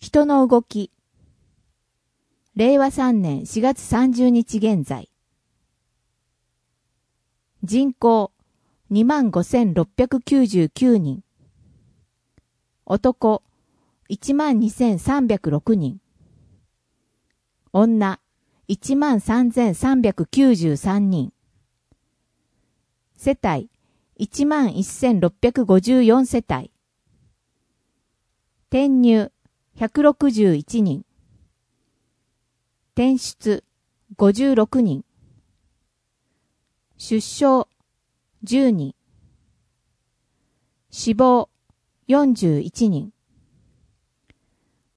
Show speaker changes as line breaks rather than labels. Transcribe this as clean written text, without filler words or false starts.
人の動き。令和3年4月30日現在。人口25,699人。男12,306人。女13,393人。世帯11,654世帯。転入161人。転出56人。出生10人。死亡41人。